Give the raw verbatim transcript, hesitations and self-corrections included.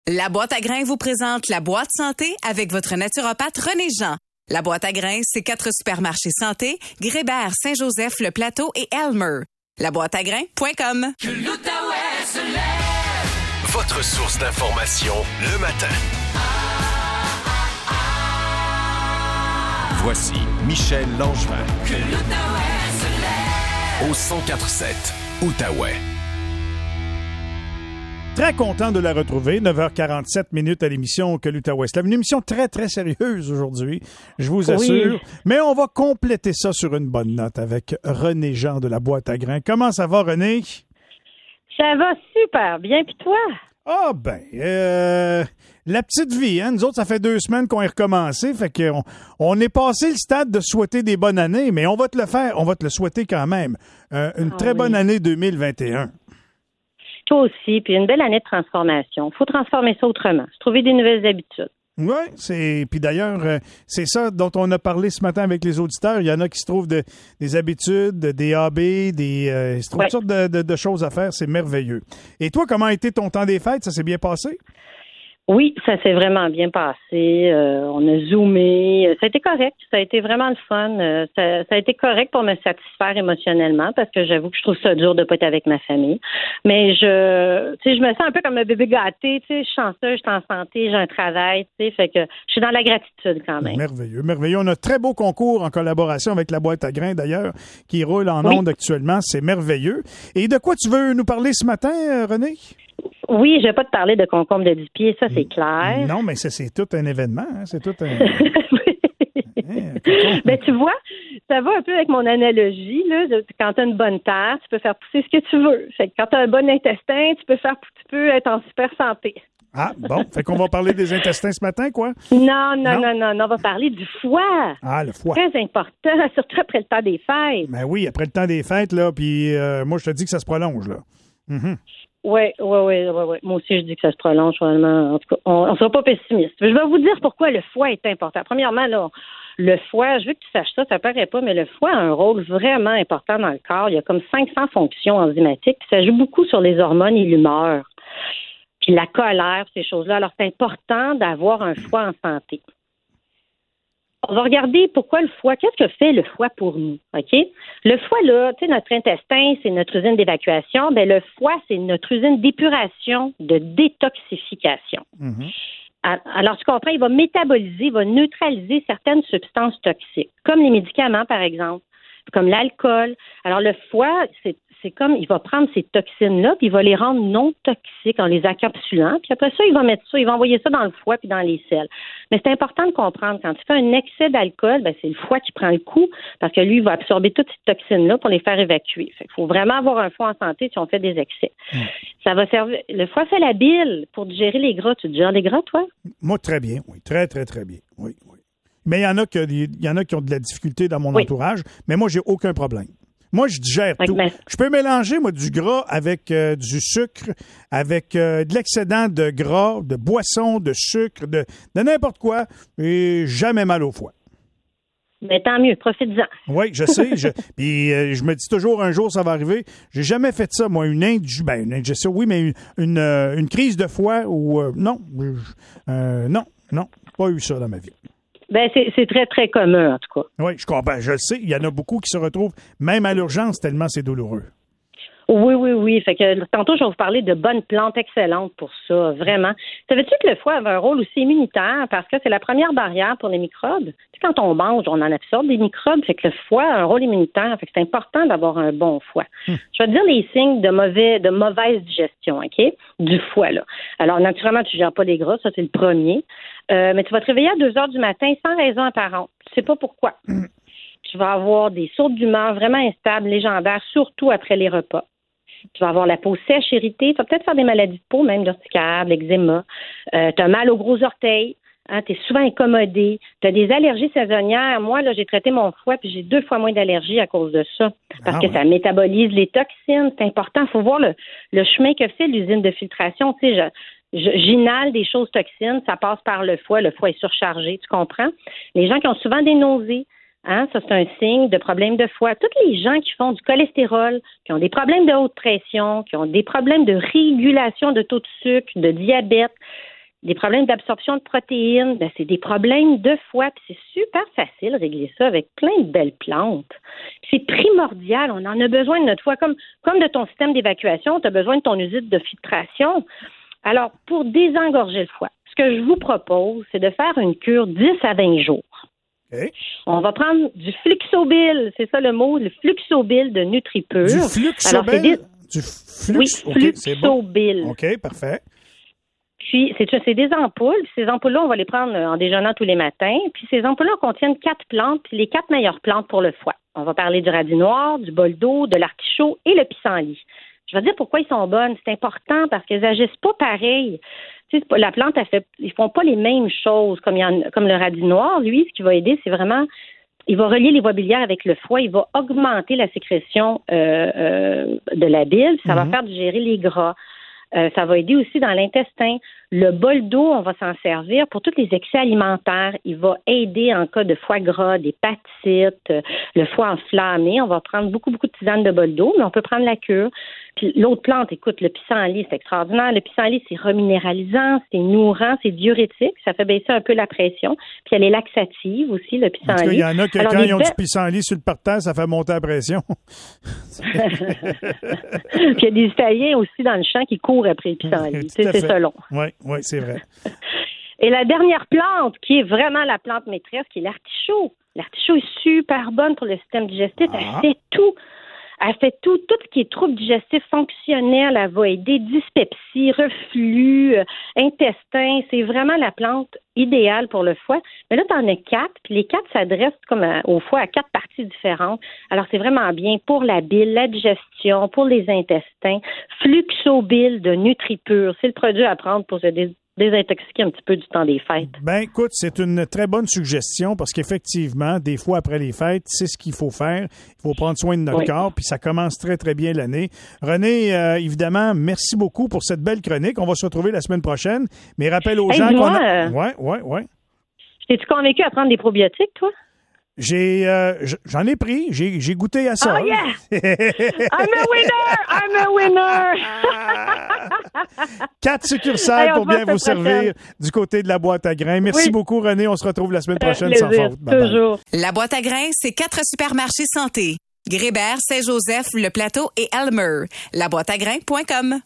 La boîte à grains vous présente la boîte santé avec votre naturopathe René Jean. La boîte à grains, c'est quatre supermarchés santé, Grébert, Saint-Joseph, Le Plateau et Elmer. La boîte à grains point com. Que l'Outaouais se lève. Votre source d'information le matin. Ah, ah, ah. Voici Michel Langevin. Que l'Outaouais se lève. Au cent quatre sept, Outaouais. Très content de la retrouver. neuf heures quarante-sept minutes à l'émission Que l'Outaouais se lève. Une émission très, très sérieuse aujourd'hui, je vous assure. Oui. Mais on va compléter ça sur une bonne note avec René Jean de la boîte à grains. Comment ça va, René? Ça va super bien. Puis toi? Ah ben, euh, la petite vie, hein? Nous autres, ça fait deux semaines qu'on est recommencé. Fait qu'on on est passé le stade de souhaiter des bonnes années, mais on va te le faire, on va te le souhaiter quand même. Euh, une ah, très oui. bonne année deux mille vingt et un. Toi aussi, puis une belle année de transformation. Il faut transformer ça autrement, se trouver des nouvelles habitudes. Oui, c'est puis d'ailleurs, euh, c'est ça dont on a parlé ce matin avec les auditeurs. Il y en a qui se trouvent de, des habitudes, des A B, des, euh, ils se trouvent ouais. toutes sortes de, de, de choses à faire. C'est merveilleux. Et toi, comment a été ton temps des fêtes? Ça s'est bien passé? Oui, ça s'est vraiment bien passé. Euh, on a zoomé. Ça a été correct. Ça a été vraiment le fun. Euh, ça, ça a été correct pour me satisfaire émotionnellement parce que j'avoue que je trouve ça dur de pas être avec ma famille. Mais je, tu sais, je me sens un peu comme un bébé gâté. Tu sais, je suis chanceuse, je suis en santé, j'ai un travail. Tu sais, fait que je suis dans la gratitude quand même. Merveilleux, merveilleux. On a un très beau concours en collaboration avec la boîte à grains d'ailleurs qui roule en oui. ondes actuellement. C'est merveilleux. Et de quoi tu veux nous parler ce matin, René? Oui, je ne vais pas te parler de concombre de dix pieds, ça c'est clair. Non, mais ça, c'est tout un événement, hein? C'est tout un... hein, ben, tu vois, ça va un peu avec mon analogie. Là. Quand tu as une bonne terre, tu peux faire pousser ce que tu veux. Fait que quand tu as un bon intestin, tu peux faire, tu peux être en super santé. Ah, bon, fait qu'on va parler des intestins ce matin, quoi? Non, non, non, non, non, on va parler du foie. Ah, le foie. Très important, surtout après le temps des fêtes. Ben oui, après le temps des fêtes, là, puis euh, moi, je te dis que ça se prolonge, là. Mm-hmm. Oui, oui, oui, oui, oui. Moi aussi, je dis que ça se prolonge, vraiment. En tout cas, on ne sera pas pessimiste. Je vais vous dire pourquoi le foie est important. Premièrement, là, le foie, je veux que tu saches ça, ça paraît pas, mais le foie a un rôle vraiment important dans le corps. Il y a comme cinq cents fonctions enzymatiques, puis ça joue beaucoup sur les hormones et l'humeur, puis la colère, ces choses-là. Alors, c'est important d'avoir un foie en santé. On va regarder pourquoi le foie, qu'est-ce que fait le foie pour nous, OK? Le foie, là, tu sais, notre intestin, c'est notre usine d'évacuation. Ben, le foie, c'est notre usine d'épuration, de détoxification. Mm-hmm. Alors, tu comprends, il va métaboliser, il va neutraliser certaines substances toxiques, comme les médicaments, par exemple, comme l'alcool. Alors, le foie, c'est c'est comme, il va prendre ces toxines-là, puis il va les rendre non toxiques en les encapsulant, puis après ça, il va mettre ça, il va envoyer ça dans le foie puis dans les selles. Mais c'est important de comprendre, quand tu fais un excès d'alcool, ben c'est le foie qui prend le coup, parce que lui, il va absorber toutes ces toxines-là pour les faire évacuer. Fait qu'il faut vraiment avoir un foie en santé si on fait des excès. Mmh. Ça va servir, le foie fait la bile pour digérer les gras. Tu digères les gras, toi? Moi, très bien, oui, très, très, très bien, oui, oui. Mais il y en a qui, il y en a qui ont de la difficulté dans mon oui. entourage, mais moi, j'ai aucun problème. Moi, je digère tout. Ben, je peux mélanger, moi, du gras avec euh, du sucre, avec euh, de l'excédent de gras, de boisson, de sucre, de, de n'importe quoi, et jamais mal au foie. Mais tant mieux, profite-en. Oui, je sais. je, puis euh, je me dis toujours, un jour, ça va arriver. J'ai jamais fait ça, moi, une indu, ben, une indigestion, oui, mais une, une, euh, une crise de foie ou euh, non, euh, non, non, pas eu ça dans ma vie. Ben c'est, c'est très, très commun, en tout cas. Oui, je comprends. Je le sais. Il y en a beaucoup qui se retrouvent même à l'urgence tellement c'est douloureux. Oui, oui, oui. Fait que tantôt, je vais vous parler de bonnes plantes excellentes pour ça, vraiment. Savais-tu que le foie avait un rôle aussi immunitaire parce que c'est la première barrière pour les microbes? Tu sais, quand on mange, on en absorbe des microbes, fait que le foie a un rôle immunitaire, fait que c'est important d'avoir un bon foie. Hum. Je vais te dire les signes de mauvais, de mauvaise digestion, OK? Du foie, là. Alors, naturellement, tu ne gères pas les gras, ça, c'est le premier. Euh, mais tu vas te réveiller à deux heures du matin sans raison apparente. Tu sais pas pourquoi. Hum. Tu vas avoir des sautes d'humeur vraiment instables, légendaires, surtout après les repas. Tu vas avoir la peau sèche, irritée. Tu vas peut-être faire des maladies de peau, même d'urticaire, l'eczéma. Euh, tu as mal aux gros orteils. Hein, tu es souvent incommodé. Tu as des allergies saisonnières. Moi, là, j'ai traité mon foie puis j'ai deux fois moins d'allergies à cause de ça. Parce ah, que ouais. ça métabolise les toxines. C'est important. Il faut voir le, le chemin que fait l'usine de filtration. Tu sais, je, je, j'inhale des choses toxines. Ça passe par le foie. Le foie est surchargé. Tu comprends? Les gens qui ont souvent des nausées, hein, ça, c'est un signe de problème de foie. Tous les gens qui font du cholestérol, qui ont des problèmes de haute pression, qui ont des problèmes de régulation de taux de sucre, de diabète, des problèmes d'absorption de protéines, ben, c'est des problèmes de foie. Puis c'est super facile de régler ça avec plein de belles plantes. Puis c'est primordial. On en a besoin de notre foie. Comme, comme de ton système d'évacuation, tu as besoin de ton usine de filtration. Alors, pour désengorger le foie, ce que je vous propose, c'est de faire une cure dix à vingt jours. Okay. On va prendre du Fluxobil, c'est ça le mot, le Fluxobil de NutriPure. Du Fluxobil? Alors, c'est des... Du flux... Oui, okay, Fluxobil. Bon. OK, parfait. Puis, c'est, c'est des ampoules. Ces ampoules-là, on va les prendre en déjeunant tous les matins. Puis, ces ampoules-là contiennent quatre plantes, puis les quatre meilleures plantes pour le foie. On va parler du radis noir, du bol d'eau, de l'artichaut et le pissenlit. Je vais dire pourquoi ils sont bonnes. C'est important parce qu'elles agissent pas pareil. Tu sais, la plante, elle fait, ils font pas les mêmes choses comme, il y en, comme le radis noir. Lui, ce qui va aider, c'est vraiment... Il va relier les voies biliaires avec le foie. Il va augmenter la sécrétion euh, euh, de la bile. Ça mm-hmm. va faire digérer les gras. Euh, ça va aider aussi dans l'intestin. Le bol d'eau, on va s'en servir pour tous les excès alimentaires. Il va aider en cas de foie gras, d'hépatite, euh, le foie enflammé. On va prendre beaucoup, beaucoup de tisane de bol d'eau, mais on peut prendre la cure. Puis l'autre plante, écoute, le pissenlit, c'est extraordinaire. Le pissenlit, c'est reminéralisant, c'est nourrant, c'est diurétique. Ça fait baisser un peu la pression. Puis elle est laxative aussi, le pissenlit. Il y en a qui, Alors, quand ils ont be- du pissenlit sur le parterre, ça fait monter la pression. Puis il y a des Italiens aussi dans le champ qui courent après le pissenlit. C'est, c'est ça long. Oui, oui, c'est vrai. Et la dernière plante, qui est vraiment la plante maîtresse, qui est l'artichaut. L'artichaut est super bonne pour le système digestif. Ah. Elle fait tout. Elle fait tout, tout ce qui est trouble digestif fonctionnel. Elle va aider dyspepsie, reflux, euh, intestin. C'est vraiment la plante idéale pour le foie. Mais là, tu en as quatre, puis les quatre s'adressent comme à, au foie à quatre parties différentes. Alors, c'est vraiment bien pour la bile, la digestion, pour les intestins. Fluxobil de NutriPure, c'est le produit à prendre pour se dé- désintoxiquer un petit peu du temps des fêtes. Ben écoute, c'est une très bonne suggestion parce qu'effectivement, des fois après les fêtes, c'est ce qu'il faut faire. Il faut prendre soin de notre oui. corps, puis ça commence très, très bien l'année. René, euh, évidemment, merci beaucoup pour cette belle chronique. On va se retrouver la semaine prochaine, mais rappelle aux hey, gens moi, qu'on a... Euh... Ouais, ouais, ouais. T'es-tu convaincu à prendre des probiotiques, toi? J'ai, euh, j'en ai pris, j'ai, j'ai goûté à ça. Oh yeah! I'm a winner! I'm a winner! Quatre succursales hey, pour bien vous servir du côté de la boîte à grains. Merci oui. beaucoup, René. On se retrouve la semaine prochaine sans faute. Bye toujours. Bye. La boîte à grains, c'est quatre supermarchés santé. Grébert, Saint-Joseph, Le Plateau et Elmer. La boîte à grains point com.